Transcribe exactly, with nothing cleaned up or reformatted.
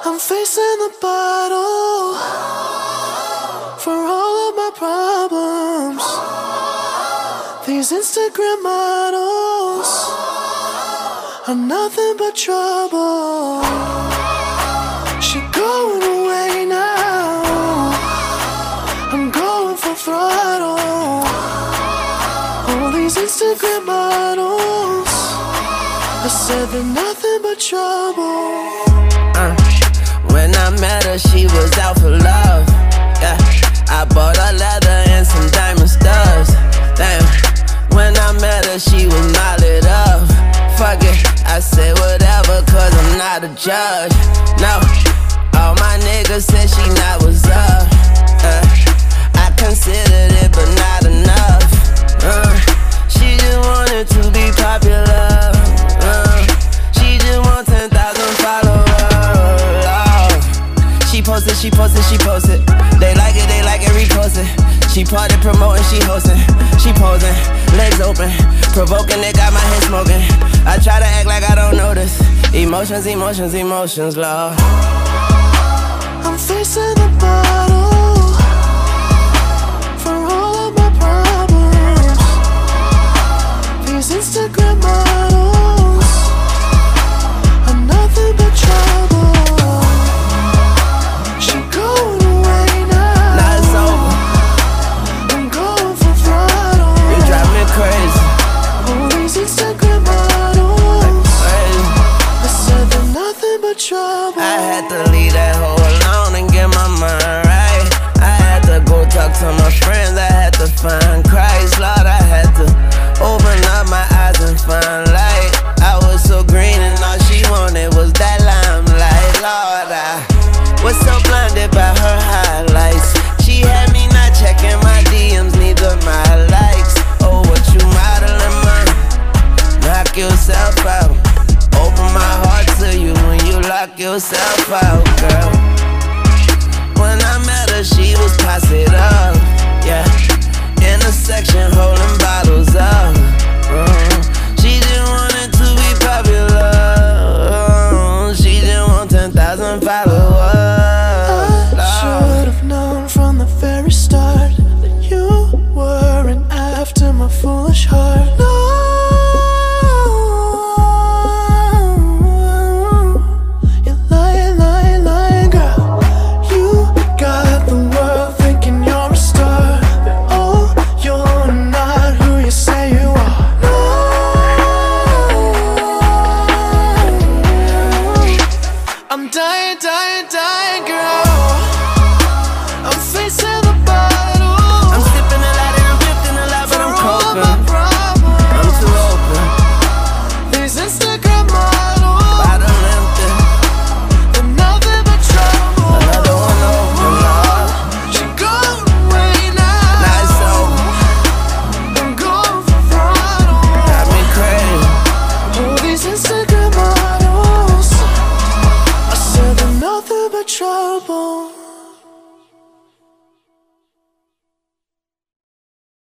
I'm facing the bottle for all of my problems. These Instagram models are nothing but trouble. She going away now, I'm going full throttle. All these Instagram models, I said they're nothing but trouble. uh, When I met her, she was out for love. Yeah, I bought her leather and some diamond studs. Damn, when I met her, she was knotted up. Fuck it, I said whatever, cause I'm not a judge. No, all my niggas said she not what's up. uh, I considered it, but not enough. uh, She just wanted to be popular. uh, She just want ten thousand followers. oh. She posted, she posted, she posted. They like it, they like it, repost it. She party promoting, she hosting. She posing, legs open, provoking, it got my head smoking. I try to act like I don't notice. Emotions, emotions, emotions, Lord. I'm facing the bottle for all of my problems. These Instagram models are nothing but trouble. She going away now, Now it's over, I'm going for throttle. you drive me crazy. All these Instagram models, Crazy. I said they're nothing but trouble. I had to leave that hoe alone and get my mind right. I had to go talk to my friends, I had to find Christ. Lord, I had to open up my eyes and find light. I was so green and all she wanted was that limelight. Lord, I was so blinded by her highlights. She had me not checking my D Ms, neither my likes. Oh, what you modeling, man? Knock yourself out. Open my heart to you when you lock yourself out, girl. When I met her, she was posted up, yeah. In a section holding bottles up. uh, She just wanted to be popular. uh, She just want ten thousand followers. I should have known from the very start that you weren't after my foolish heart. No, you're lying, lying, lying, girl. You got the world thinking you're a star, but oh, you're not who you say you are. No, I'm dying, dying, dying, girl.